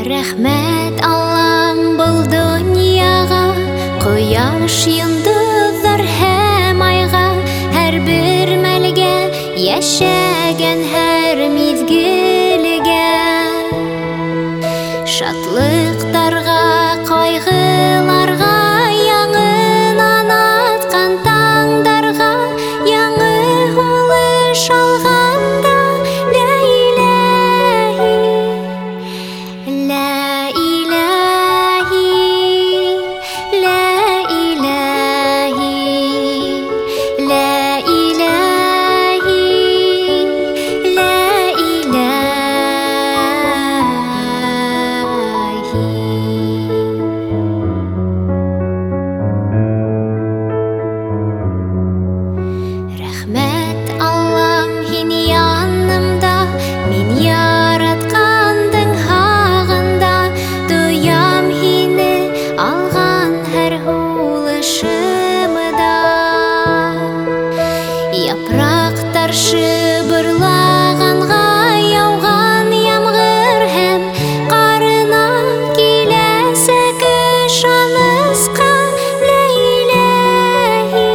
Рәхмәт Аллам был дөньяга, кояш, йондызлар һәм айга, һәрбер мәлгә яшәгән һәр мизгелгә. Шатлыктарга, кайгыларга, яңынан аткан таңдарга, яңы һулыш алганда, لا إلهي لا إلهي لا إلهي لا إلهي. Рәхмәт Аллам, һин янымда, мин яраткандың хагында, тоям һине алган һәр һулышымда. Япрактар шыбырлаганга, яуган ямгыр һәм карына, киләсе кыш аныска, لا إلهي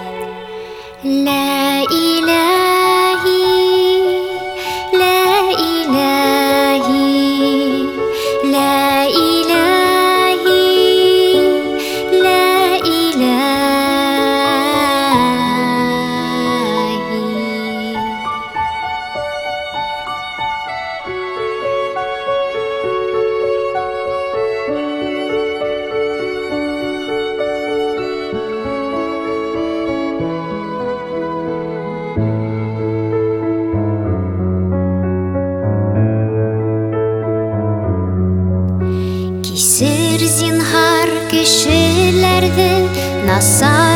لا إلهي لا إلهي لا إلهي لا Кисер зинһар кешеләрне, насар